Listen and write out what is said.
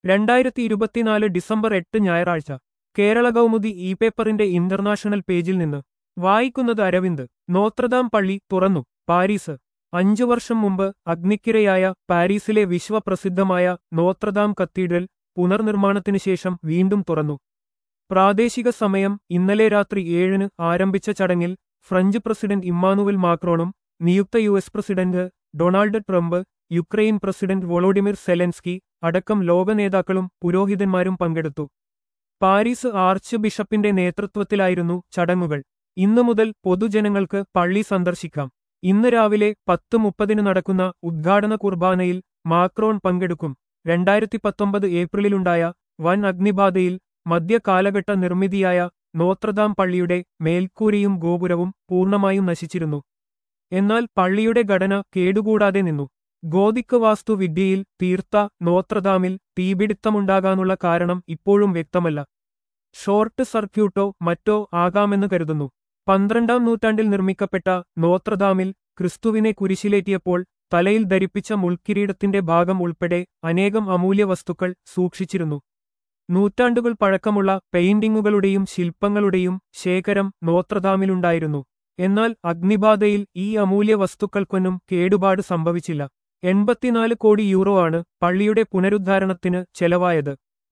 2024 December 8 ഞായറാഴ്ച Kerala Kaumudi e പേപ്പറിന്റെ international പേജിൽ നിന്ന് വായിക്കുന്നത് അരവിന്ദ്. നോത്രദാം പള്ളി തുറന്നു. പാരീസ്. 5 വർഷം മുമ്പ് അഗ്നിക്കിരയായ പാരീസിലെ വിശ്വപ്രസിദ്ധമായ നോത്രദാം കത്തീഡ്രൽ പുനർനിർമ്മാണത്തിനു ശേഷം വീണ്ടും തുറന്നു. പ്രാദേശിക സമയം ഇന്നലെ രാത്രി 7-ന് ആരംഭിച്ച ചടങ്ങിൽ ഫ്രഞ്ച് പ്രസിഡന്റ് ഇമ്മാനുവൽ മാക്രോണും നിയുക്ത US president Donald Trump, Ukraine president Volodymyr Zelensky അടക്കം ലോക നേതാക്കളും പുരോഹിതന്മാരും പങ്കെടുത്തു. പാരീസ് ആർച്ച് ബിഷപ്പിന്റെ നേതൃത്വത്തിലായിരുന്നു ചടങ്ങുകൾ. ഇന്നു മുതൽ പൊതുജനങ്ങൾക്ക് പള്ളി സന്ദർശിക്കാം. ഇന്ന് രാവിലെ 10:30 നടക്കുന്ന ഉദ്ഘാടന കുർബാനയിൽ മാക്രോൺ പങ്കെടുക്കും. 2019 ഏപ്രിലിലുണ്ടായ വൻ അഗ്നിബാധയിൽ മധ്യകാലഘട്ട നിർമ്മിതിയായ നോത്രദാം പള്ളിയുടെ മേൽക്കൂരയും ഗോപുരവും പൂർണ്ണമായും നശിച്ചിരുന്നു. എന്നാൽ പള്ളിയുടെ ഘടന കേടുകൂടാതെ നിന്നു. ഗോതിക് വാസ്തുവിദ്യയിൽ തീർത്ത നോത്രദാമിൽ തീപിടുത്തമുണ്ടാകാനുള്ള കാരണം ഇപ്പോഴും വ്യക്തമല്ല. ഷോർട്ട് സർക്യൂട്ടോ മറ്റോ ആകാമെന്ന് കരുതുന്നു. 12-ാം നൂറ്റാണ്ടിൽ നിർമ്മിക്കപ്പെട്ട നോത്രദാമിൽ ക്രിസ്തുവിനെ കുരിശിലേറ്റിയപ്പോൾ തലയിൽ ധരിപ്പിച്ച മുൾക്കിരീടത്തിന്റെ ഭാഗം ഉൾപ്പെടെ അനേകം അമൂല്യ വസ്തുക്കൾ സൂക്ഷിച്ചിരുന്നു. നൂറ്റാണ്ടുകൾ പഴക്കമുള്ള പെയിന്റിങ്ങുകളുടെയും ശില്പങ്ങളുടെയും ശേഖരം നോത്രദാമിലുണ്ടായിരുന്നു. എന്നാൽ അഗ്നിബാധയിൽ ഈ അമൂല്യ വസ്തുക്കൾക്കൊന്നും കേടുപാട് സംഭവിച്ചില്ല. 84 കോടി യൂറോ ആണ് പള്ളിയുടെ പുനരുദ്ധാരണത്തിന് ചെലവായത്.